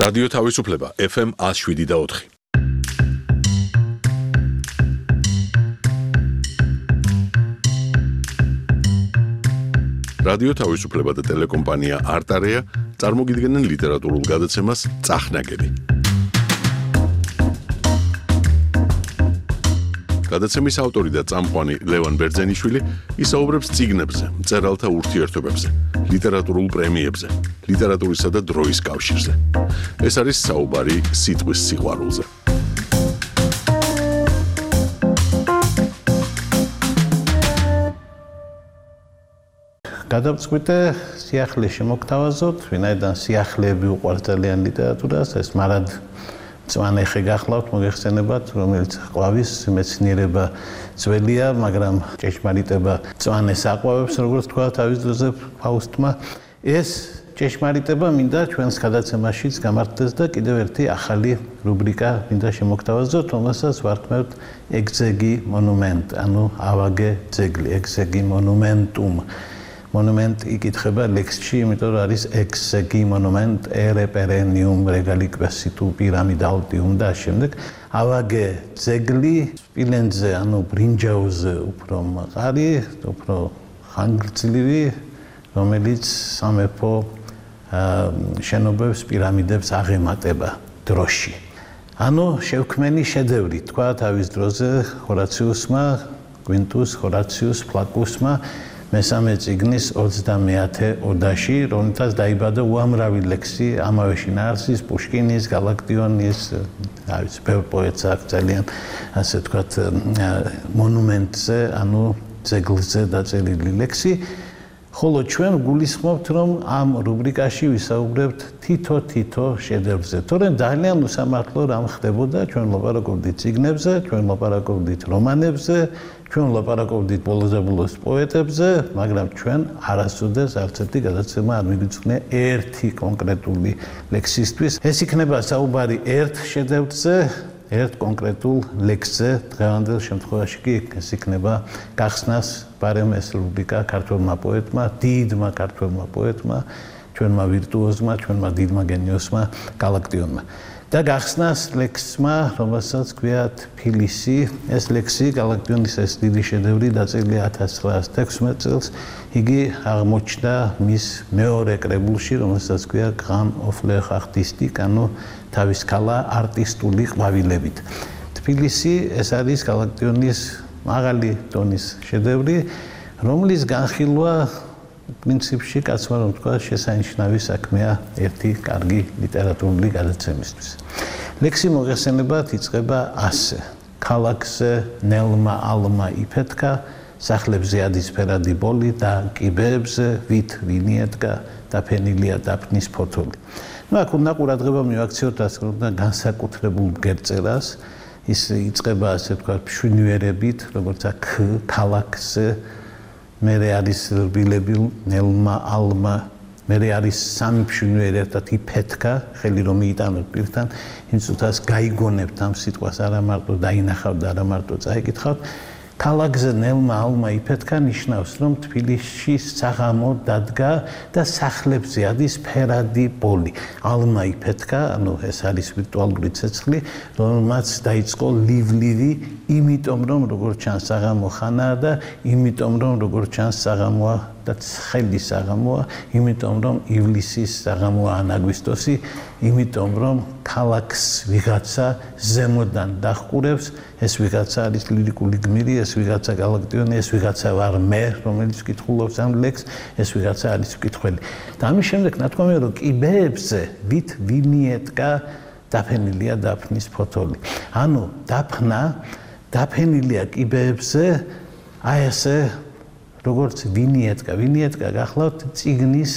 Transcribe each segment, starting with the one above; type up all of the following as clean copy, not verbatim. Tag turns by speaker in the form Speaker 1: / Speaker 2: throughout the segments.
Speaker 1: რადიო თავისუფლება FM 107.4. რადიო თავისუფლება და ტელეკომპანია არტარეა წარმოგიდგენენ ლიტერატურულ გადაცემას წახნაგები. გადაცემის ავტორი და წამყვანი ლევან ბერძენიშვილი ისაუბრებს წიგნებზე, მწერალთა ურთიერთობებზე, ლიტერატურულ პრემიებზე, ლიტერატურისა და დროის კავშირზე. ეს არის საუბარი სიტყვის სიყვარულზე.
Speaker 2: გადავწყვიტე სიახლე შემოგთავაზოთ, ვინაიდან სიახლეები უყვარს ძალიან ლიტერატურას, ეს მარად მწვანე ხე გახლავთ, მოგეხსენებათ, რომელიც ყვავის მეცნიერება ძველია, მაგრამ ჭეშმარიტება მწვანეს აყვავებს, როგორც თქვა თავის დროზე ფაუსტმა. ეს ჭეშმარიტება მინდა ჩვენს გადაცემაშიც გამართდეს და კიდევ ერთი ახალი რუბრიკა მინდა შემოგთავაზოთ, რომელსაც ვართმევთ ეგზეგი მონუმენტ, ანუ ავაგე ძეგლი, ეგზეგი მონუმენტუმ. Monument იკითხება ლექსში, იმიტომ რომ არის exegi monument ere perennium regalicvesitu pyramidaltium და შემდეგ. ავაგე ძეგლი სპილენძზე, ანუ ბრინჯაოზე უფრო მაღალი, უფრო ხანგრძლივი, რომელიც სამეფო შენობებს, პირამიდებს აღემატება დროში. ანუ შევქმენი შედევრი, თქვა თავის დროზე ჰორაციუსმა, კვინტუს ჰორაციუს ფლაკუსმა მესამე წიგნის 30-ე ოდაში, რომელთაც დაიბადა უამრავი ლექსი, ამავე შინაარსის, პუშკინის, გალაქტიონის, ბევრ პოეტს აქვს ძალიან, ასე ვთქვათ, მონუმენტზე, ანუ ძეგლზე დაწერილი ლექსი. ხოლო ჩვენ გულისხმობთ, რომ ამ რუბრიკაში ვისაუბრებთ თითო შედევრზე. თორემ ძალიან უსამართლო რამ ხდებოდა, ჩვენ ლაპარაკობდით წიგნებზე, ჩვენ ლაპარაკობდით რომანებზე, ჩვენ ლაპარაკობდით ბოლოს პოეტებზე, მაგრამ ჩვენ არასოდეს არც ერთი გადაცემა არ მიგვიწყნია ერთი კონკრეტული ლექსისთვის. ეს იქნება საუბარი ერთ შედევრზე, ერთ კონკრეტულ ლექსზე, დღევანდელ შემთხვევაში კი ეს იქნება გახსნას პარემ ეს რუბრიკა ქართველმა პოეტმა, დიდმა ქართველმა პოეტმა, ჩვენმა ვირტუოზმა, ჩვენმა დიდმა გენიოსმა გალაქტიონმა. და გახსნას ლექსმა, რომელსაც ქვიათ ფილისი, ეს ლექსი გალაქტიონის ეს დიდი შედევრი დაწერილია 1916 წელს. იგი აღმოჩნდა მის მეორე კრებულში, რომელსაც ქვია Grand of les Artistiques, ანუ თავის ქალა არტისტული ყვავილებით. თბილისი ეს არის გალაქტიონის მაღალი ტონის შედევრი, რომლის განხილვა პრინციპში კაცმა რომ თქვა შესანიშნავი საქმეა ერთი კარგი ლიტერატურული გადაცემისთვის. ლექსი მოგეხსენებათ იწყება ასე. ქალაქზე ნელმა ალმა იფეთქა, სახლებზე ადისფერადი ბოლი და კიბეებზე ვით ვინიედგა დაფენილია დაფნის ფოთოლი. აქ უნდა ყურადღება მივაქციოთ ასე რომ განსაკუთრებულ გერწერას. ის იწყება ასე ვთქვათ მშვენიერებით, როგორც აქ ქალაქზე მერე არის რბილები ნელმა ალმა, მერე არის სამი მშვენიერი ერთად იფეთქა, ხელი რომ მიიტანოთ პირთან, იმ წუთას გაიგონებთ ამ სიტყვას არა მარტო დაინახავთ და არა მარტო წაიკითხავთ. ქალაქზე ნელმა ალმა იფეთქა ნიშნავს, რომ თბილისში საღამო დადგა და სახლებზე ადის ფერადი ბოლი. ალმა იფეთქა, ანუ ეს არის ვირტუალური ცეცხლი, რომელმაც დაიწყო ლივლივი, იმიტომ რომ როგორც ჩანს საღამო ხანაა და იმიტომ რომ როგორც ჩანს საღამოა და ცხელი საღამოა, იმიტომ რომ ივლისის საღამოა ან აგვისტოსი, იმიტომ რომ ქალაქს ვიღაცა ზემოდან დაჰყურებს, ეს ვიღაცა არის ლირიკული გმირი, ეს ვიღაცა გალაქტიონი, ეს ვიღაცა ვარ მე, რომელიც კითხულობს ამ ლექსს, ეს ვიღაცა არის მკითხველი. და ამის შემდეგ ნათქვამია რომ კიბეებზე ვით ვინიედგა დაფენილია დაფნის ფოთოლი. ანუ დაფნა დაფენილია კიბეებზე, აი ესე როგორც ვინიეტკა გახლავთ წიგნის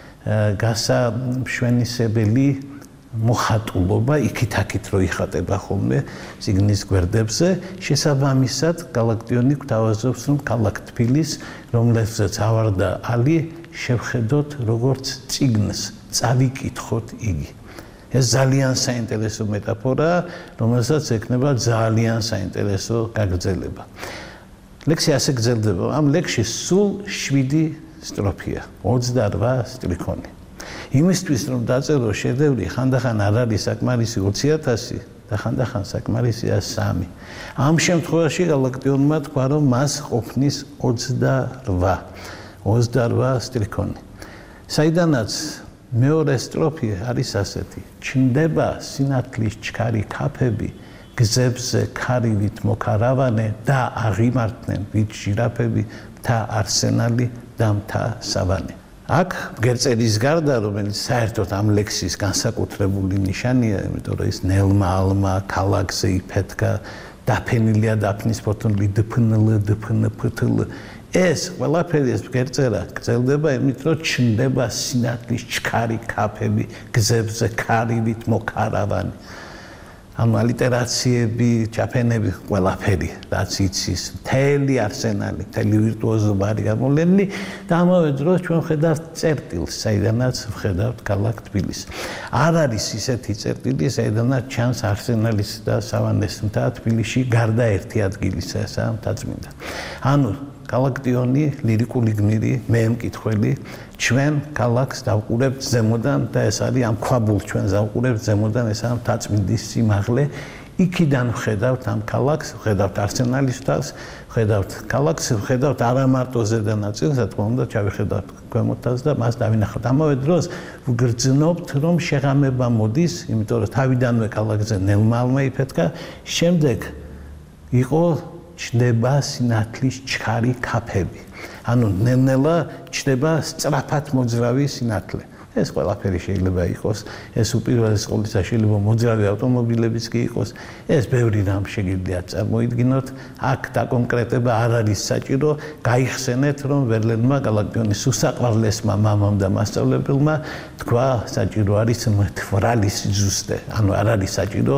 Speaker 2: გასამშვენისებელი მოხატულობა იქით-აქით რო იხატება ხოლმე წიგნის გვერდებზე, შესაბამისად გალაქტიონი გვთავაზობს, რომ ქალაქ თბილის, რომელზეც ავარდა ალი, შევხედოთ როგორც წიგნს, წავიკითხოთ იგი. ეს ძალიან საინტერესო მეტაფორაა, რომელსაც ექნება ძალიან საინტერესო გაგრძელება. ლექსი ასე გრძელდება. ამ ლექსში სულ 7 სტროფია, 28 სტრიქონი. იმისთვის რომ დაწერო შედევრი ხანდახან არ არის საკმარისი 20,000 და ხანდახან საკმარისია 3. ამ შემთხვევაში გალაქტიონმა თქვა რომ მას ყოფნის 28 სტრიქონი. საიდანაც მეორე სტროფი არის ასეთი: ჩნდება სინათლის ჩქარი ქაფები, გზებზე ქარივით მოქარავანე და აღიმართნენ ვით ჟირაფები, მთა არსენალი და მთა სავანე. აქ გერწერის გარდა, რომელიც საერთოდ ამ ლექსის განსაკუთრებული ნიშანია, იმიტომ რომ ის ნელმა ალმა ქალაქზე იფეთქა, დაფენილია დაფნის ფოთოლი დფნფთლ ეს ყველაფერი ეს გერწერა გრძელდება იმით რომ ჩნდება სინათლის ჩქარი ქაფები, გზებზე ქარივით მოქარავანი. ამ ალიტერაციები, ჩაფენები, ყველაფერი, რაც იცის, მთელი არსენალი, მთელი ვირტუოზობა არის გამოვლენილი და ამავე დროს ჩვენ ვხედავთ წერტილს, საიდანაც ვხედავთ ქალაქ თბილისს. არ არის ისეთი წერტილი, საიდანაც ჩანს არსენალის და სავანეს მთა თბილისში გარდა ერთი ადგილისა, ესაა მთაწმინდა. ანუ გალაქტიონი, ლირიკული გმირი, მე მკითხველი, ჩვენ ქალაქს დავყურებთ ზემოდან და ეს არის ამ ქვაბულს ჩვენ დავყურებთ ზემოდან, ესაა მთაწმინდის სიმაღლე. იქიდან ვხედავთ ამ ქალაქს, ვხედავთ არსენალის თავს, ვხედავთ ქალაქს, ვხედავთ არა მარტო ზედა ნაწილს, რა თქმა უნდა, ჩავიხედავთ ქვემოთაც და მას დავინახავთ. ამავე დროს ვგრძნობთ, რომ შეღამება მოდის, იმიტომ რომ თავიდანვე ქალაქზე ნელმა-ალმა იფეთქა, შემდეგ იყო ჩნდება სინათლის ჩქარი ქაფები. ანუ ნელ-ნელა ჩნდება სწრაფად მოძრავი სინათლე. ეს ყველაფერი შეიძლება იყოს, ეს უპირველეს ყოვლისა შეიძლება მოძრავი ავტომობილებიც კი იყოს, ეს ბევრი რამ შეგიძლია წარმოიდგინოთ. აქ დაკონკრეტება არ არის საჭირო, გაიხსენეთ, რომ ვერლენმა გალაქტიონის უსაყვარლესმა მამამ და მასწავლებელმა თქვა, საჭირო არის მთვრალი სიზუსტე. ანუ არ არის საჭირო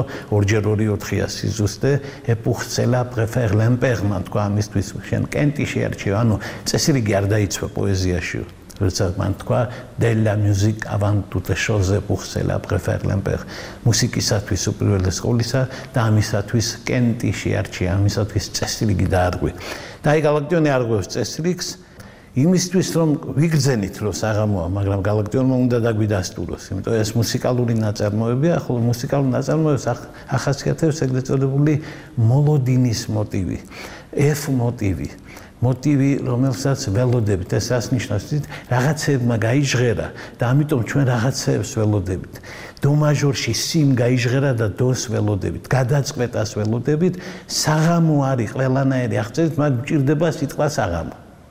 Speaker 2: 2x2 სიზუსტე, ეპუხცელა პრეფერ ლემპერმან თქვა ამისთვის, შენ კენტი შეარჩევ, ანუ წესრიგი არ დაიცვა პოეზიაში. როცა მან თქვა de la musique avant toute chose pour cela préfère l'empère მუსიკისათვის უპირველეს ყოვლისა და ამისათვის კენტი შეარჩია ამისათვის წესრიგი დაარღვი და აი გალაქტიონი არღვევს წესრიგს იმისთვის რომ ვიგრძენით რომ საღამოა მაგრამ გალაქტიონმა უნდა დაგვიდასტუროს იმიტომ ეს მუსიკალური ნაწარმოებია ხოლო მუსიკალურ ნაწარმოებს ახასიათებს ეგრეთ წოდებული მოლოდინის მოტივი F მოტივი მოტივი რომელსაც ველოდებით ეს რას ნიშნავს რაღაცეებმა გაიჟღერა და ამიტომ ჩვენ რაღაცეებს ველოდებით დო მაჟორში სიმ გაიჟღერა და დოს ველოდებით გადაწყვეტას ველოდებით საღამო არის ყველანაირი აღწერით მაგ გჭირდება სიტყვა საღამო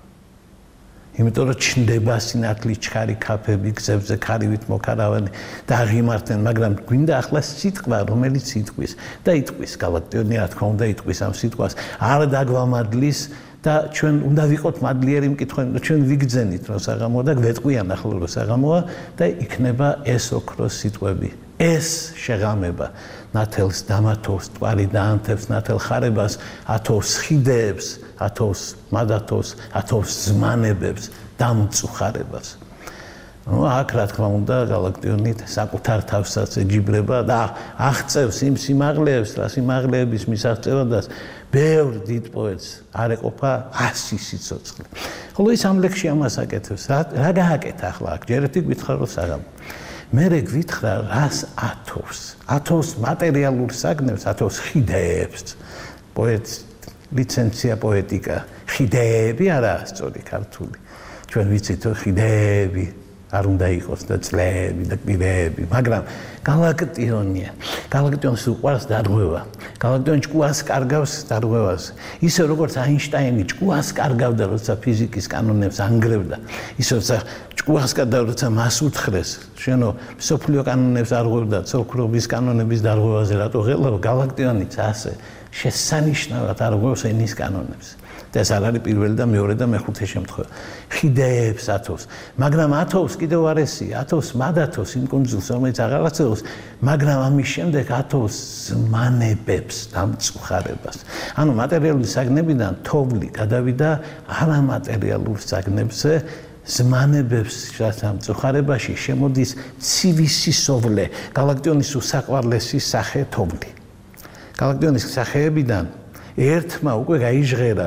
Speaker 2: იმიტომ რომ ჩნდება სინათლის ჩქარი ქაფები გზებზე ქარივით მოქარავანი და აღიმართნენ მაგრამ გვინდა ახლა სიტყვა რომელიც იტყვის და იტყვის გალაქტიონი რა თქმა უნდა იტყვის ამ სიტყვას არ დაგვამადლის და ჩვენ უნდა ვიყოთ მადლიერი მკითხველი და ჩვენ ვიგძენით რომ საღამოა და გვეტყვიან ახლა რომ საღამოა და იქნება ეს ოქროს სიტყვები ეს შეღამება ნათელს დამათოს ტვარი დაანთებს ნათელ ხარებას ათოს ხიდეებს ათოს მადათოს ათოს ზმანებებს დამწუხარებას ну აქ რა თქმა უნდა გალაქტიონი საკუთარ თავსაც ეჯიბრება და აღწევს იმ სიმაღლეებს რა სიმაღლეების მისაღწევადას ბევრ დიდ პოეტს არ ეყოფა 100 სიცოცხლე ხოლო ის ამ ლექსში ამას აკეთებს რა გააკეთა ახლა აქ ჯერ ერთი გითხრა რომ საღამო მერე გითხრა რას ათოს მატერიალურ საგნებს ათოს ხიდეებს პოეტ ლიცენცია პოეტიკა ხიდეები არაა სწორი ქართული ჩვენ ვიცით რომ ხიდეები არ უნდა იყოს და წლები და კვირეები, მაგრამ გალაქტიონია. გალაქტიონს უყვარს დარღვევა. გალაქტიონი ჭკუას კარგავს დარღვევას. ისე როგორც აინშტაინი ჭკუას კარგავდა, როცა ფიზიკის კანონებს ანგრევდა. ისე როცა ჭკუას კარგავდა, როცა მას უთხრეს, შენო მსოფლიო კანონებს არღვევდა, ცოლქრობის კანონების დარღვევაზე რატო ღელავ გალაქტიონიც ასე შესანიშნავად არღვევს ენის კანონებს. ეს არ არის პირველი და მეორე და მეხუთე შემთხვევა. ხიდეებს ათოს, მაგრამ ათოს კიდევ არ ესია, ათოს მადათოს იმ კუნძულს, რომელიც აღარ არსებობს, მაგრამ ამის შემდეგ ათოს ზმანებებს დამწუხარებას. ანუ მატერიალური საგნებიდან თოვლი გადავიდა არამატერიალურ საგნებზე, ზმანებებს დამწუხარებაში შემოდის ცივი სისოვლე, გალაქტიონის უსაყვარლესი სახე თოვლი. გალაქტიონის სახეებიდან ერთმა უკვე გაიჟღერა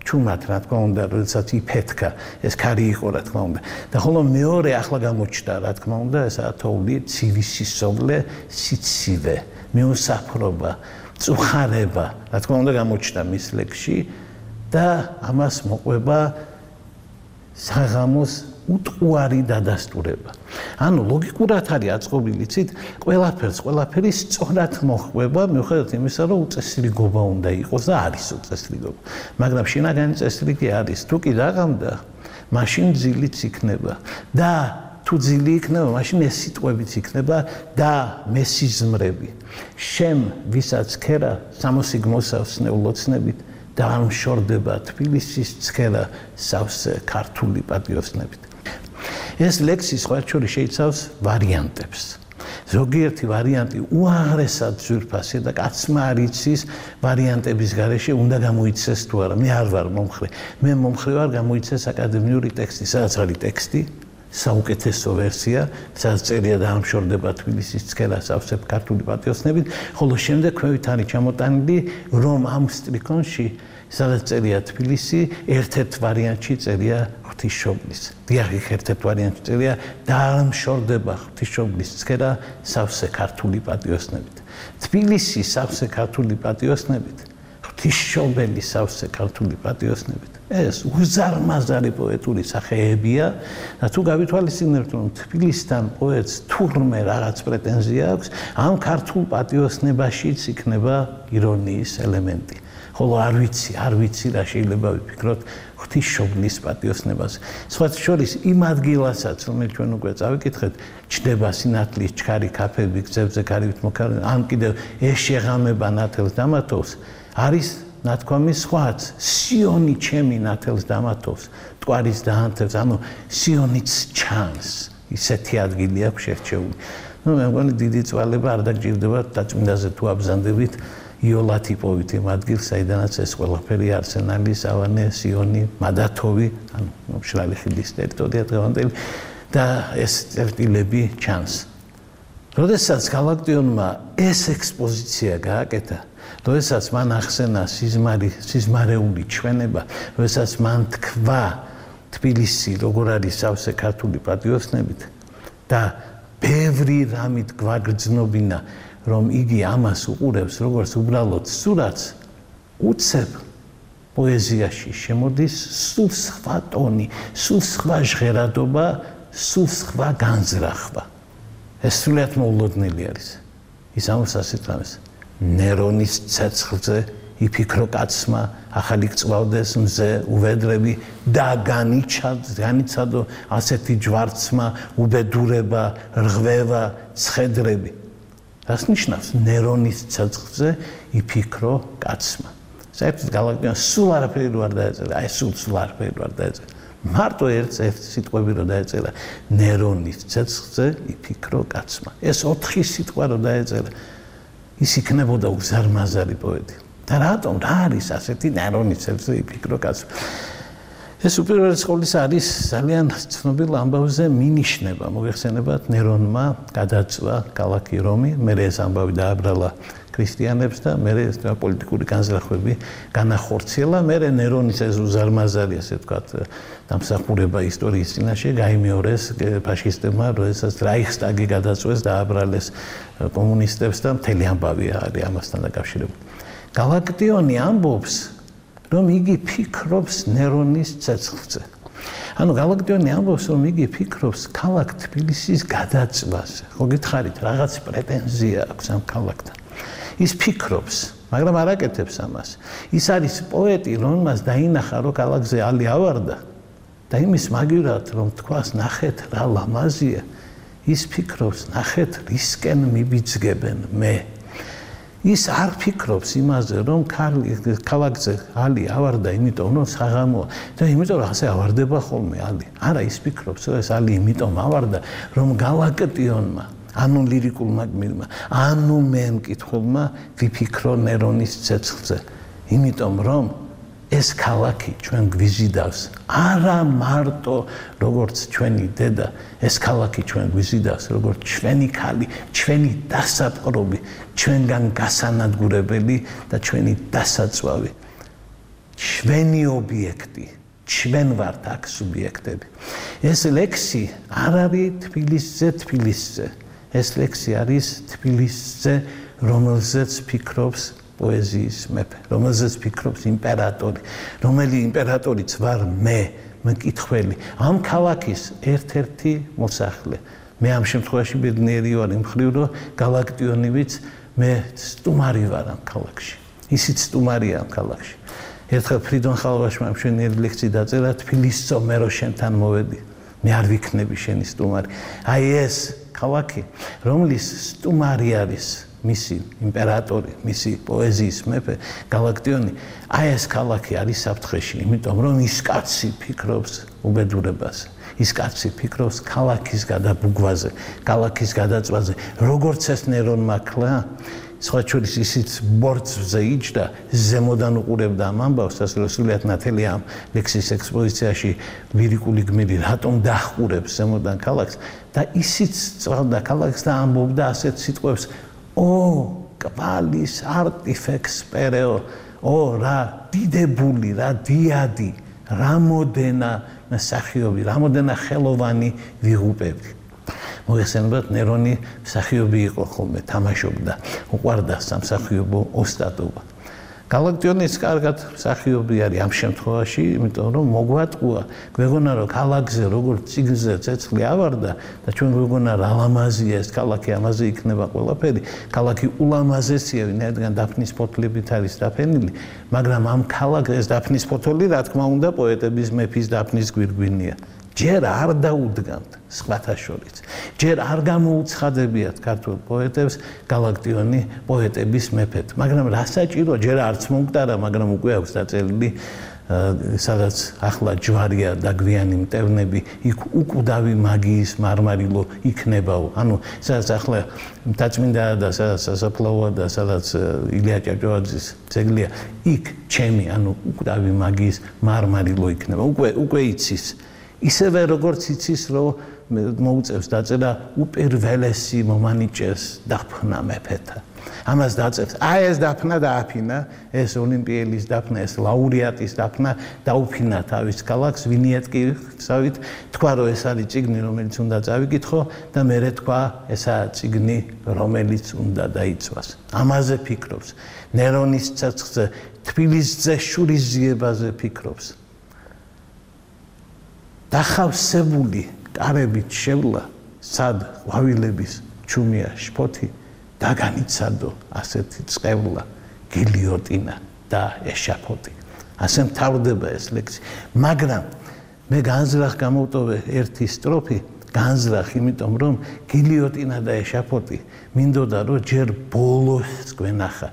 Speaker 2: ჩუმად რა თქმა უნდა, როდესაც იფეთქა, ეს ქარი იყო რა თქმა უნდა. და ხოლო მეორე ახლა გამოჩნდა რა თქმა უნდა, ეს ათოვლი, ცივი სისოვლე, სიცივე, მიუსაფრობა, წუხარება, რა თქმა უნდა გამოჩნდა მის ლექსში და ამას მოყვება საღამოს უტყუარი დადასტურება. ანუ ლოგიკურად არის აწყობილი ცით, ყველაფერი სწორად მოხვება, მიუხედავად იმისა, რომ უწესრიგობა უნდა იყოს და არის უწესრიგობა. მაგრამ შინაგანი წესრიგი არის, თუ კი დაღამდა, მაშინ ძილიც იქნება და თუ ძილი იქნება, მაშინ ეს სიტყვებიც იქნება და მესიზმრები. შენ ვისაც ქერა სამოსიგმოსავსნე ულოცნებით და არ მშორდება თბილისის ცქერა სავსე ქართული პატიოსნებით. ეს ლექსი სხვა შორის შეიცავს ვარიანტებს. ზოგიერთი ვარიანტი უაღრესად ძვირფასია და კაცმა არ იცის ვარიანტების გარეშე უნდა გამოიცეს თუ არა. მე არ ვარ მომხრე. მე მომხრე ვარ გამოიცეს აკადემიური ტექსტი, სადაც არის ტექსტი, საუკეთესო ვერსია, სადაც წერია და ამშორდება თბილისის ცქერა სავსე ქართული პატიოსნებით, ხოლო შემდეგ ქვევით არის ჩამოტანილი, რომ ამ სტრიქონში სადაც წერია თბილისი, ერთ-ერთ ვარიანტში წერია ღვთისმშობლის. დიახ, ერთ-ერთ ვარიანტში წერია და ამშორდება ღვთისმშობლის ცქერა სავსე ქართული პატიოსნებით. თბილისი სავსე ქართული პატიოსნებით, ღვთისმშობელი სავსე ქართული პატიოსნებით. ეს უზარმაზარი პოეტური სახეებია და თუ გავითვალისწინებთ, რომ თბილისთან პოეტს თურმე რაღაც პრეტენზია აქვს, ამ ქართულ პატიოსნებაშიც იქნება ირონიის ელემენტი. ხოლო არ ვიცი რა შეიძლება ვიფიქროთ ღვთისმშობლის პატიოსნებაზე. სხვათა შორის იმ ადგილასაც, რომელიც ჩვენ უკვე წავიკითხეთ, ჩდება სინათლის ჩქარი კაფეები, გზებზე ქარივით მოქარენ, ან კიდევ ეს შეღამება ნათელს დამათოვს, არის ნათქვამის სხვაც, სიონი ჩემი ნათელს დამათოვს, მტკვარის დაანთებს, ანუ სიონიც ჩანს, ისეთი ადგილი აქვს შერჩეული. მე მგონი დიდი წვალება არ დაგჭირდება დაწმინდაზე თუ აბზანდებით, იოლად იპოვით იმ ადგილს, საიდანაც ეს ყველაფერი არსენალი, სავანე, სიონი, მადათოვი, ანუ მშრალი ხიდის ტერიტორია დღევანდელი და ეს წერტილები ჩანს. როდესაც გალაქტიონმა ეს ექსპოზიცია გააკეთა, როდესაც მან ახსენა სიზმარეული ჩვენება, როდესაც მან თქვა თბილისი როგორ არის სავსე ქართული პატიოსნებით და ბევრი რამით გვაგრძნობინა, რომ იგი ამას უყურებს როგორც უბრალოდ სურათს, უცებ პოეზიაში შემოდის სულ სხვა ტონი, სულ სხვა ჟღერადობა, სულ სხვა განზრახვა. ეს სრულიად მოულოდნელი არის. ის ამას ასეთ რამეს ნერონის ცეცხლზე იფიქრო კაცმა, ახალი გწვავდეს მზე უვედრები და განიცადო ასეთი ჯვარცმა უბედურება, რღვევა, ცხედრები. რას ნიშნავს ნერონის ცეცხლზე იფიქრო კაცმა? საერთოდ გალაქტიონს სულ არაფერი არ დაეწერა, აი სულ არაფერი არ დაეწერა. მარტო ერთ სიტყვები რო დაეწერა ნერონის ცეცხლზე იფიქრო კაცმა. ეს 4 სიტყვა რო დაეწერა, ის იქნებოდა უზარმაზარი პოეტი. და რატომ რა არის ასეთი ნერონის ცეცხლზე იფიქრო კაცმა? ეს უპირველეს ყოვლისა არის ძალიან ცნობილ ამბავზე მინიშნება. მოიხსენებათ ნერონმა გადაწვა ქალაქი რომი, მერე ეს ამბავი დააბრალა ქრისტიანებს და მერე ეს პოლიტიკური განზრახვები განახორციელა. მერე ნერონის ეს უზარმაზარი, ასე ვთქვათ, დამსახურება ისტორიის წინაშე გაიმეორეს ფაშისტებმა, როდესაც რაიხსტაგი გადაწვეს, დააბრალეს კომუნისტებს და მთელი ამბავი არის ამასთან დაკავშირებული. გალაქტიონი ამბობს, რომ იგი ფიქრობს ნერონის ცეცხლზე. ანუ გალაქტიონი ამბობს, რომ იგი ფიქრობს ქალაქ თბილისის გადაწვაზე. ხო გითხარით, რაღაც პრეტენზია აქვს ამ ქალაქთან. ის ფიქრობს, მაგრამ არ აკეთებს ამას. ის არის პოეტი, რომელმაც დაინახა, რომ ქალაქზე ალი ავარდა და იმის მაგივრად, რომ თქვას, ნახეთ რა ლამაზია, ის ფიქრობს, ნახეთ რისკენ მიბიძგებენ მე. ის არ ფიქრობს იმაზე, რომ ქალაქზე ალი ავარდა, იმიტომ რომ საღამოა და იმიტომ რომ ასე ავარდება ხოლმე ალი. არა, ის ფიქრობს, რომ ეს ალი იმიტომ ავარდა, რომ გალაქტიონმა, ანუ ლირიკულმა გმირმა, ანუ მე მკითხველმა ვიფიქრო ნერონის ცეცხლზე. იმიტომ რომ ეს ქალაქი ჩვენ გვიზიდავს, არა მარტო როგორც ჩვენი დედა, ეს ქალაქი ჩვენ გვიზიდავს, როგორც ჩვენი ქალი, ჩვენი დასაპყრობი, ჩვენგან გასანადგურებელი და ჩვენი დასაწვავი. ჩვენი ობიექტი, ჩვენ ვართ აქ სუბიექტები. ეს ლექსი არ არის თბილისზე. ეს ლექსი არის თბილისზე, რომელზეც ფიქრობს პოეზიის მეფე, რომელზეც ფიქრობს იმპერატორი, რომელი იმპერატორიც ვარ მე, მკითხველი, ამ ქალაქის ერთ-ერთი მოსახლე. მე ამ შემთხვევაში ბედნიერი ვარ იმ მხრივ, რომ გალაქტიონივიც მე სტუმარი ვარ ამ ქალაქში. ისიც სტუმარია ამ ქალაქში. ერთხელ ფრიდონ ხალვაშმა მშვენიერი ლექსი დაწერა, თბილისო მე რო შენთან მოვედი, მე არ ვიქნები შენი სტუმარი. აი ეს ქალაქი, რომლის სტუმარი არის მისი იმპერატორი, მისი პოეზიის მეფე გალაქტიონი, აი ეს ქალაქი არის საფრთხეში, იმიტომ რომ ის კაცი ფიქრობს უბედურებაზე. ის კაცი ფიქრობს ქალაქის გადაბუგვაზე, ქალაქის გადაწვაზე, როგორც ეს ნერონმა ქლა, სხვა შორის ისიც ბორცვზე იჯდა, ზემოდან უყურებდა ამ ამბავს, ასე რომ სრულიად ნათელი ამ ლექსის ექსპოზიციაში ლირიკული გმირი რატომ დაჰყურებს ზემოდან ქალაქს და ისიც წვალდა ქალაქს და ამბობდა ასეთ სიტყვებს: ო კვალის არტიფექს პერეო, ო რა დიდებული, რა დიადი, რამოდენა მსახიობი, რამოდენა ხელოვანი ვიღუპები. მოგესალმებით, ნერონი მსახიობი იყო ხოლმე, თამაშობდა, უყვარდა სამსახიობო ოსტატობა. გალაქტიონიც კარგად მსახიობი არის ამ შემთხვევაში, იმიტომ რომ მოგვატყუა, გვეგონა რომ ქალაქზე როგორც ციგნზე ცეცხლი ავარდა და ჩვენ გვეგონა რა ლამაზია ეს ქალაქი, ამაზე იქნება ყველაფერი. ქალაქი ულამაზესია, ვინაიდან დაფნის ფოთლებით არის დაფენილი, მაგრამ ამ ქალაქს ეს დაფნის ფოთოლი, რა თქმა უნდა, პოეტების მეფის დაფნის გვირგვინია. ჯერ არ დაუდგამთ სხვათა შორის. ჯერ არ გამოუცხადებიათ ქართულ პოეტებს გალაქტიონი პოეტების მეფედ. მაგრამ რა საჭირო, ჯერ არც მომკვდარა, მაგრამ უკვე აქვს დაწერილი, სადაც ახლა ჯვარია და გვიანი მტევნები, იქ უკვდავი მაგიის მარმარილო იქნებაო. ანუ სადაც ახლა დაწმინდა და სადაც სასაფლაოა და სადაც ილია ჭავჭავაძის ძეგლია, იქ ჩემი, ანუ უკვდავი მაგიის მარმარილო იქნება. უკვე იცის. ისევე როგორც იცის, რომ მოუწევს დაწერა უპირველესი მომანიჭეს დაფნა მეფეთა. ამას დაწერს. აი ეს დაფნა დააფინა, ეს ოლიმპიელის დაფნა, ეს ლაურეატის დაფნა დაუფინა თავის ქალაქს, ვინიეტკივით, თქვა რომ ეს არის წიგნი, რომელიც უნდა წავიკითხო და მერე თქვა ესაა წიგნი, რომელიც უნდა დაიცვას. ამაზე ფიქრობს. ნერონის ცეცხლზე, თბილისზე შურიზიებაზე ფიქრობს. დახავსებული კარებით შევლა, სად ყვავილების ჩუმია შფოთი, დაგანიცადო ასეთი წყევლა, გილიოტინა და ეშაფოთი. ასე მთავრდება ეს ლექსი. მაგრამ მე განზრახ გამოვტოვე ერთი სტროფი, განზრახ, იმიტომ რომ გილიოტინა და ეშაფოთი მინდოდა რომ ჯერ ბოლოს გვენახა.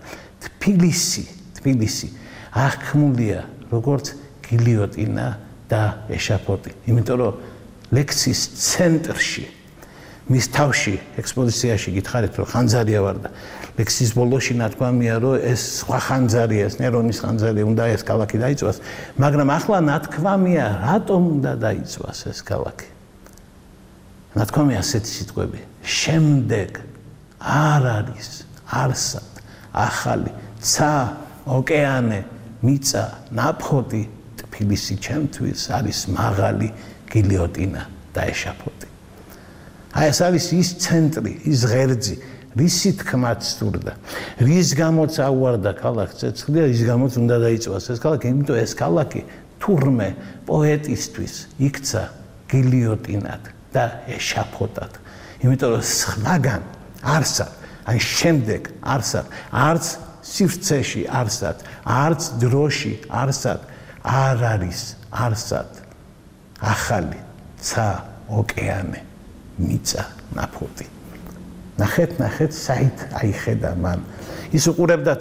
Speaker 2: თბილისი აღქმულია როგორც გილიოტინა და ეშაფოთი. იმიტომ რომ ლექსის ცენტრში, მის თავში ექსპოზიციაში გითხარით რომ ხანძარია ვარ და ლექსის ბოლოში ნათქვამია რომ ეს სხვა ხანძარია, ეს ნერონის ხანძარი, უნდა ეს ქალაქი დაიცვას, მაგრამ ახლა ნათქვამია რატომ უნდა დაიცვას ეს ქალაქი. ნათქვამია ასეთი სიტყვები: შემდეგ არ არის არსად ახალი ცა, ოკეანე, მიწა, ნაფხოთი, თბილისი ჩემთვის არის მაღალი გილიოტინა და ეშაფოთი. აი ეს არის ის ცენტრი, ის ღერძი, რისი თქმაც სურდა, რის გამოც აუარდა ქალაქს ცეცხლი და რის გამოც უნდა დაიცვას ეს ქალაქი, იმიტომ ეს ქალაქი თურმე პოეტისთვის იქცა გილიოტინად და ეშაფოთად. იმიტომ რომ სხვაგან არსად, აი შემდეგ არსად, არც სივრცეში არსად, არც დროში არსად არ არის არსად ახალი ცა, ოკეანე, მიწა, ნაფხოთი. ნახეთ, საით აიხედა მან. ის უყურებდა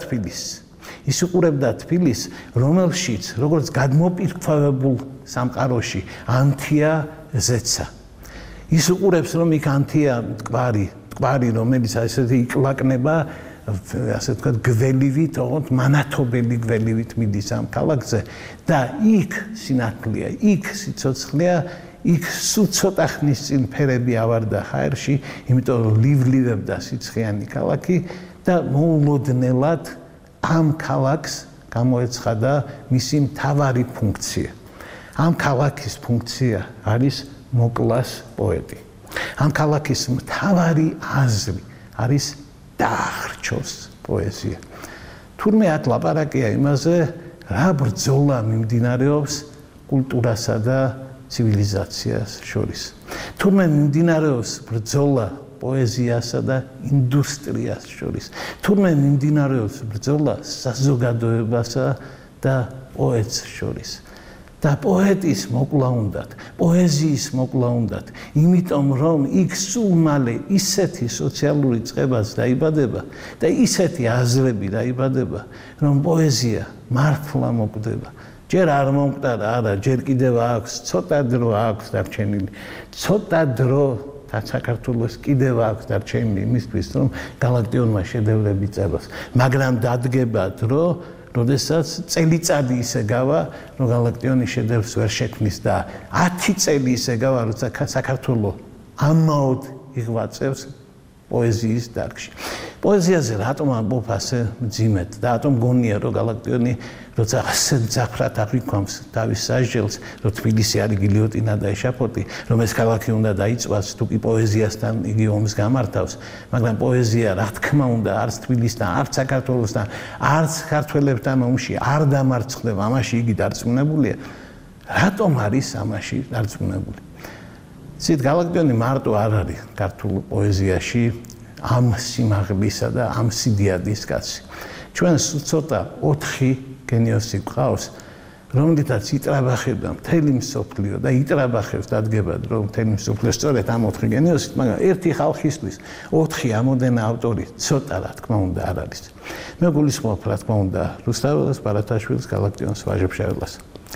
Speaker 2: თბილისს, რომელშიც, როგორც გადმოპირქვევებულ სამყაროში, ანთია ზეცა. ის უყურებს, რომ იქ ანთია მტკვარი, რომელიც ასეთი იკლაკნება, ასე ვთქვათ, გველივით, ოღონდ მანათობელი გველივით მიდის ამ ქალაქზე და იქ სინათლეა, იქ სიცოცხლეა, იქ სულ ცოტა ხნის წინ ფერები ავარდა ჰაერში, იმიტომ რომ ლივლებდა სიცხიანი ქალაქი და მოულოდნელად ამ ქალაქს გამოეცხადა მისი მთავარი ფუნქცია. ამ ქალაქის ფუნქცია არის მოკლას პოეტი. ამ ქალაქის მთავარი აზრი არის დაახრჩოს პოეზია. თურმე აქ ლაპარაკია იმაზე, რა ბრძოლა მიმდინარეობს კულტურასა და ცივილიზაციას შორის. თურმე მიმდინარეობს ბრძოლა პოეზიასა და ინდუსტრიას შორის. თურმე მიმდინარეობს ბრძოლა საზოგადოებასა და პოეტს შორის. და პოეტის მოკლა უნდათ, პოეზიის მოკლა უნდათ, იმიტომ რომ იქ სულ მალე ისეთი სოციალური წყებაც დაიბადება და ისეთი აზრები დაიბადება, რომ პოეზია მართლა მოკვდება. ჯერ არ მომკვდარა, არა, ჯერ კიდევ აქვს, ცოტა დრო აქვს დარჩენილი. ცოტა დრო და საქართველოს კიდევ აქვს დარჩენილი იმისთვის, რომ გალაქტიონმა შედევრები წეროს. მაგრამ დადგება დრო, როდესაც წელიწადი ისე გავა, რომ გალაქტიონი შედევრს ვერ შექმნის და 10 წელი ისე გავა, როცა საქართველო ამაოდ იღვაწევს პოეზიის დარგში. პოეზიაზე რატომ ამბობ ასე მძიმედ და რატომ გონია, რომ გალაქტიონი როცა ასე ძაფრად აღიქვამს თავის სასჯელს, რომ თბილისი არის გილიოტინა და ეშაფოტი, რომ ეს ქალაქი უნდა დაიწვას, თუკი პოეზიასთან იგი ომს გამართავს, მაგრამ პოეზია რა თქმა უნდა არც თბილისთან, არც საქართველოსთან, არც ქართველებთან ომში არ დამარცხდება, ამაში იგი დარწმუნებულია. რატომ არის ამაში დარწმუნებული? ცით გალაქტიონი მარტო არ არის ქართულ პოეზიაში ამ სიმაღლისა და ამ სიდიადის კაცი. ჩვენს ცოტა 4 გენიოსი გვყავს, რომლითაც იტრაბახებდა მთელი მსოფლიო და იტრაბახებს დადგება, რომ მთელი მსოფლიო სწორედ ამ 4 გენიოსით, მაგრამ ერთი ხალხისთვის 4 ამოდენა ავტორი ცოტა რა თქმა უნდა არ არის. მე გულისხმობ რა თქმა უნდა რუსთაველას, ბარათაშვილს, გალაქტიონს, ვაჟა-ფშაველას.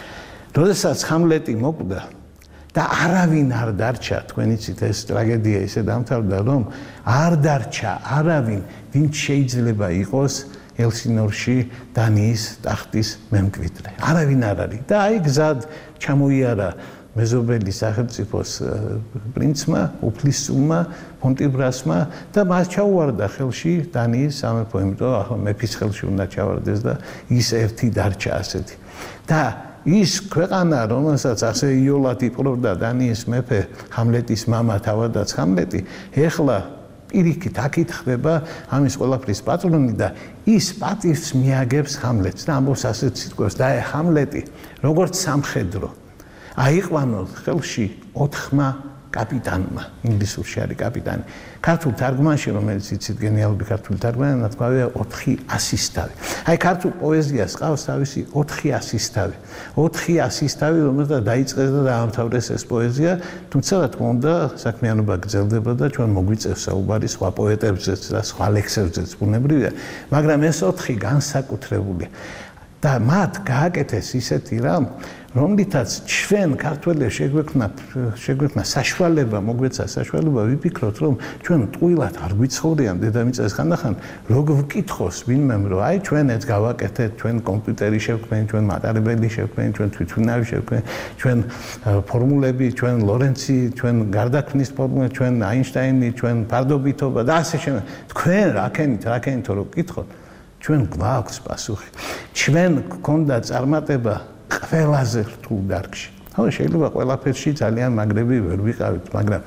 Speaker 2: როდესაც ჰამლეტი მოკვდა და არავინ არ დარჩა, თქვენ იცით ეს ტრაგედია ისე დამთავრდა, რომ არ დარჩა არავინ, ვინც შეიძლება იყოს ელსინორში დანიის ტახტის მემკვიდრე. არავინ არ არის. და აი გზად ჩამოიარა მეზობელი სახელმწიფოს პრინცმა, უფლისწულმა, ფონტიბრასმა და მას ჩაუვარდა ხელში დანიის სამეფო, იმიტომ ახლა მეფის ხელში უნდა ჩავარდეს და ის ერთი დარჩა ასეთი. და ის ქვეყანა, რომელსაც ასე იოლად იპყრობდა დანიის მეფე, ჰამლეტის მამა თავადაც ჰამლეტი, ეხლა პირიქით აქ ხდება ამის ყველაფრის პატრონი და ის პატივს მიაგებს ჰამლეტს და ამბობს ასეთ სიტყვებს და ჰამლეტი როგორც სამხედრო აიყვანოს ხელში 4 კაპიტანმა, ინგლისურში არის კაპიტანი. ქართულ თარგმანში, რომელიც იცით გენიალური ქართული თარგმანი, ნათქვამია 4 ასისტავი. აი ქართულ პოეზიას ყავს თავისი 4 ასისტავი. 4 ასისტავი, რომელსაც დაიწყეს და დაამთავრეს ეს პოეზია, თუმცა რა თქმა უნდა, საქმიანობა გრძელდება და ჩვენ მოგვიწევს საუბარი სხვა პოეტებზეც და სხვა ლექსებზეც ბუნებრივია, მაგრამ ეს 4 განსაკუთრებულია. და მათ გააკეთეს ისეთი რამ, რომლითაც ჩვენ ქართველებს შეგვექმნა საშუალება, მოგვეცა საშუალება ვიფიქროთ, რომ ჩვენ ტყუილად არ გვიცხოვრიან დედამიწას ხანდახან, როგორ ვკითხოს ვინმემ, რომ აი ჩვენ ეს გავაკეთეთ, ჩვენ კომპიუტერი შევქმნით, ჩვენ მატარებელი შევქმნით, ჩვენ თვითმფრინავი შევქმნით, ჩვენ ფორმულები, ჩვენ ლორენცი, ჩვენ გარდაქმნის ფორმულები, ჩვენ აინშტაინი, ჩვენ ფარდობითობა და ასე შემდეგ. თქვენ რაკენით რო ვკითხოთ, ჩვენ გვაქვს პასუხი. ჩვენ გქონდა წარმატება ყველაზე რთულ დარგში. ხო, შეიძლება ყველაფერში ძალიან მაგრები ვერ ვიყავით, მაგრამ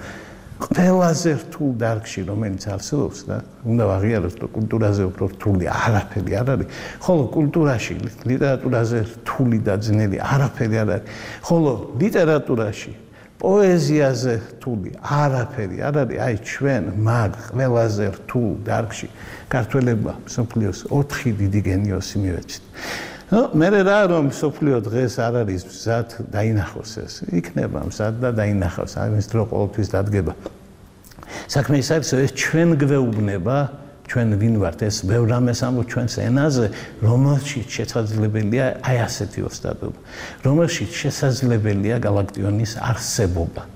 Speaker 2: ყველაზე რთულ დარგში, რომელიც არსებობს და უნდა ვაღიაროთ, რომ კულტურაზე უფრო რთული არაფერი არ არის, ხოლო კულტურაში, ლიტერატურაზე რთული და ძნელი არაფერი არ არის, ხოლო ლიტერატურაში, პოეზიაზე რთული არაფერი არ არის, აი ჩვენ მაგ ყველაზე რთულ დარგში ქართველებმა მსოფლიოს 4 დიდი გენიოსი მივეცით. მე რა რომ მსოფლიო დღეს არ არის მზად დაინახოს ეს, იქნება მზად და დაინახავს, ამის დრო ყოველთვის დადგება. საქმე ის არის, ეს ჩვენ გვეუბნება, ჩვენ ვინ ვართ, ეს ბევრ რამეს ამბობ ჩვენს ენაზე, რომელშიც შესაძლებელია აი ასეთი ოსტატობა, რომელშიც შესაძლებელია გალაქტიონის არსებობა.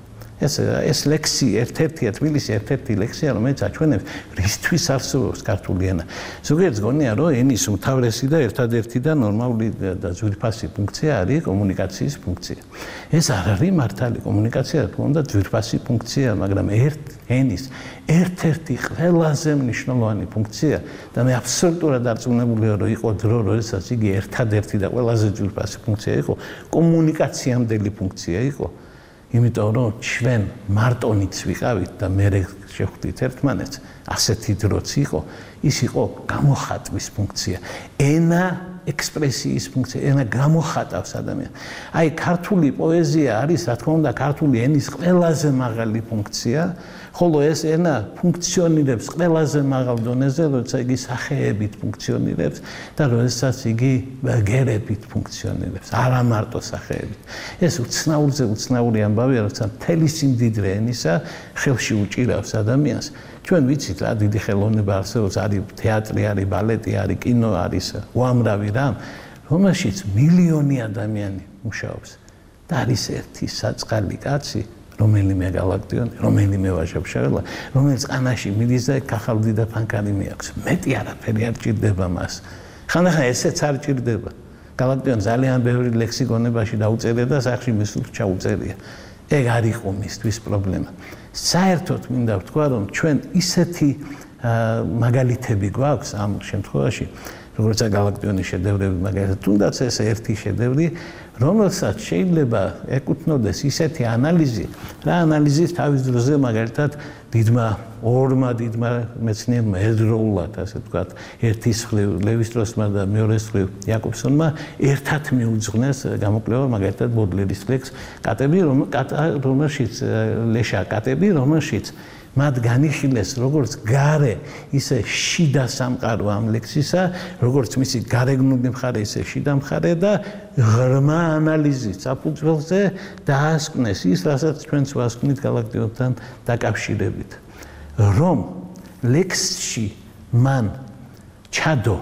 Speaker 2: ეს ლექსი ერთ-ერთია თბილისი ერთ-ერთი ლექსია რომელიც აჩვენებს რისთვის არსებობს ქართული ენა. ზოგიერთს გონია რომ ენის უმთავრესი და ერთადერთი და ნორმალური და ძვირფასი ფუნქცია არის კომუნიკაციის ფუნქცია. ეს არ არის მართალი კომუნიკაცია, რა თქმა უნდა, ძვირფასი ფუნქცია, მაგრამ ენის ერთ-ერთი ყველაზე მნიშვნელოვანი ფუნქცია და მე აბსოლუტურად დარწმუნებულია რომ იყო დრო, როდესაც იგი ერთადერთი და ყველაზე ძვირფასი ფუნქცია იყო, კომუნიკაციამდელი ფუნქცია იყო. იმიტომ რომ ჩვენ მარტონიც ვიყავით და მე შევხვდით ერთმანეთს, ასეთი დროც იყო, ის იყო გამოხატვის ფუნქცია. ენა ექსპრესიის ფუნქცია, ენა გამოხატავს ადამიანს. აი ქართული პოეზია არის, რა თქმა უნდა, ქართული ენის ყველაზე მაღალი ფუნქცია, ხოლო ეს ენა ფუნქციონირებს ყველაზე მაღალ დონეზე, როცა იგი სახეებით ფუნქციონირებს და როდესაც იგი გერებით ფუნქციონირებს, არა მარტო სახეებით. ეს უცნაური ამბავია, როცა მთელი სიმდიდრე ენისა ხელში უჭირავს ადამიანს. ჩვენ ვიცით რა დიდი ხელოვნება არსებობს, არის თეატრი, არის ბალეტი, არის კინო, არის უამრავი რამ, რომელშიც მილიონი ადამიანი მუშაობს. და არის ერთი საწყალი კაცი, რომელიმე გალაქტიონი, რომელიმე ვაჟა-ფშაველა, რომელიც ყანაში მიდის და კახალდი და ფანქარი მიაქვს. მეტი არაფერი არ ჭირდება მას. ხანდახან ესეც არ ჭირდება. გალაქტიონი ძალიან ბევრი ლექსი გონებაში დაუწერია და სახში მისულ ჩაუწერია. ეგ არ იყო მისთვის პრობლემა. საერთოდ მინდა ვთქვა, რომ ჩვენ ისეთი მაგალითები გვაქვს ამ შემთხვევაში, როგორც გალაქტიონის შედევრები, მაგალითად, თუნდაც ეს ერთი შედევრი, რომელსაც შეიძლება ეკუთვნოდეს ისეთი ანალიზი, რა ანალიზის თავის დროზე მაგალითად ორმა დიდმა მეცნიერმა ერთდროულად, ასე ვთქვათ, ერთის მხრივ ლევი-სტროსმა და მეორეს მხრივ იაკობსონმა ერთად მიუძღვნეს გამოკვლევა მაგალითად ბოდლერის ლექს რომელშიც მათ განიხილეს როგორც გარე, ისე შიდა სამყარო ამ ლექსისა, როგორც მისი გარეგნული მხარე, ისე შიდა მხარე და ღრმა ანალიზის საფუძველზე დაასკვნეს ის, რასაც ჩვენც ვასკვნით გალაქტიონთან დაკავშირებით. რომ ლექსში მან ჩადო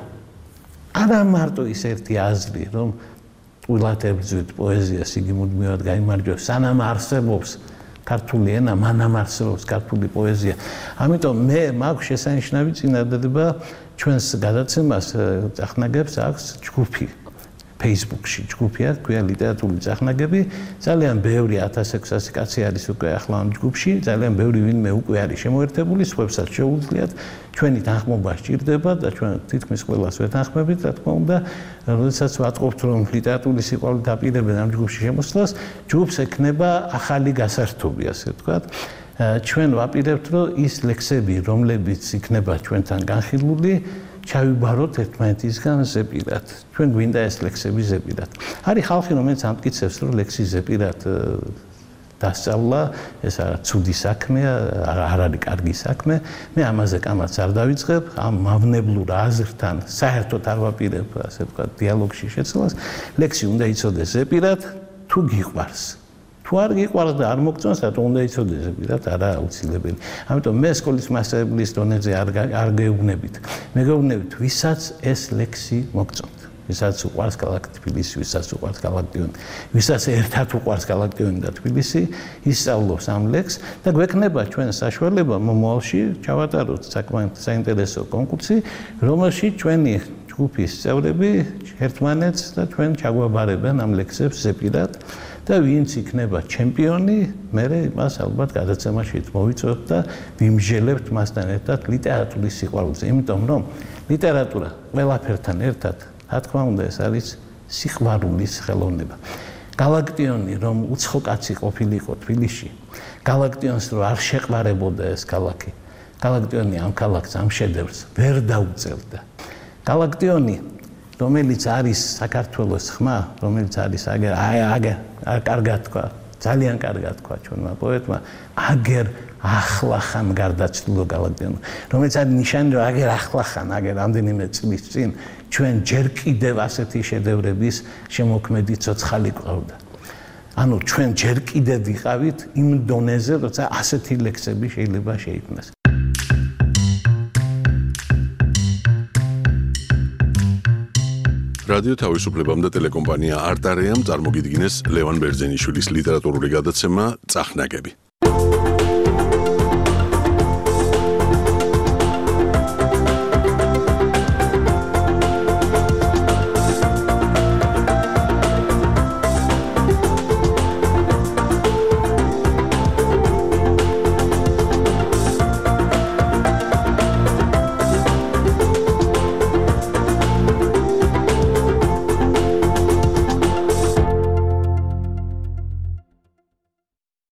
Speaker 2: არა მარტო ის ერთი აზრი, რომ ტყუილად ებრძვით პოეზიას, იგი მუდმივად გაიმარჯვებს, სანამ არსებობს ქართული ენა, მანამ არსებობს ქართული პოეზია. ამიტომ მე მაქვს შესანიშნავი წინადადება ჩვენს გადაცემას წახნაგებს აქვს ჯგუფი. Facebook-ში ჯგუფი აქვს, ქვია ლიტერატურული წახნაგები, ძალიან ბევრი 1600 კაცი არის უკვე ახლა ამ ჯგუფში, ძალიან ბევრი ვინმე უკვე არის შემოერთებული, სხვებსაც შეუძლიათ, ჩვენი თანხმობა სჭირდება და ჩვენ თითქმის ყველას ვეთანხმებით, რა თქმა უნდა, როდესაც ვატყობთ, რომ ლიტერატურის სიყვარული დაპირებენ ამ ჯგუფში შემოსვლას, ჯგუფს ექნება ახალი გასართობი, ასე ვთქვათ. ჩვენ ვაპირებთ, რომ ის ლექსები, რომლებიც იქნება ჩვენთან განხილული, ჩავიბაროთ ერთმანეთისგან ზეპირად. ჩვენ გვინდა ეს ლექსები ზეპირად. არის ხალხი, რომელიც ამტკიცებს, რომ ლექსი ზეპირად დასწავლა, ეს ცუდი საქმეა, არ არის კარგი საქმე. მე ამაზე კამათს არ დავიწყებ, ამ მავნებლურ აზრთან საერთოდ არ ვაპირებ, ასე ვთქვათ, დიალოგში შეცვლას. ლექსი უნდა იცოდეს ზეპირად, თუ გიყვარს. თუ არ გიყვარს და არ მოგწონს, რატომ უნდა იცოდეს ზეპირად, არა აუცილებელი. ამიტომ მე სკოლის მასწავლებლის დონეზე არ გეუბნებით. მე გეუბნებით, ვისაც ეს ლექსი მოგწონთ. ვისაც უყვარს თბილისი, ვისაც უყვარს გალაქტიონი, ვისაც ერთად უყვარს გალაქტიონი და თბილისი, ისწავლოს ამ ლექსს და გვექნება ჩვენ საშუალება მომავალში ჩავატაროთ საკმაოდ საინტერესო კონკურსი, რომელშიც ჩვენი ჯგუფის წევრები ერთმანეთს და ჩვენ ჩაგვაბარებენ ამ ლექსებს ზეპირად. და ვინც იქნება ჩემპიონი, მე მას ალბათ გადაცემაშიც მოვიწვევთ და ვიმჟელებთ მასთან ერთად ლიტერატურის სიყვარულზე. იმიტომ რომ ლიტერატურა ყველაფერთან ერთად, რა თქმა უნდა, ეს არის სიყვარულის ხელოვნება. გალაქტიონი რომ უცხო კაცი ყოფილიყო თბილისში, გალაქტიონს რომ არ შეყვარებოდა ეს ქალაქი, გალაქტიონი ამ ქალაქს, ამ შედევრს ვერ დაუწევდა. გალაქტიონი რომელიც არის საქართველოს ხმა, რომელიც არის კარგად თქვა, ძალიან კარგად თქვა ჩვენმა პოეტმა, აგერ ახლახან გარდაცვლილო გალაქტიონი, რომელიც არის ნიშანი, რომ აგერ ახლახან, აგერ რამდენიმე წლის წინ ჩვენ ჯერ კიდევ ასეთი შედევრების შემოქმედი ცოცხალი გვყავდა. ანუ ჩვენ ჯერ კიდევ ვიყავით იმ დონეზე, როცა ასეთი ლექსები შეიძლება შეიქმნას.
Speaker 1: რადიო თავისუფლებამ და ტელეკომპანია არტარეამ წარმოგიდგინეს ლევან ბერძენიშვილის ლიტერატურული გადაცემა წახნაგები.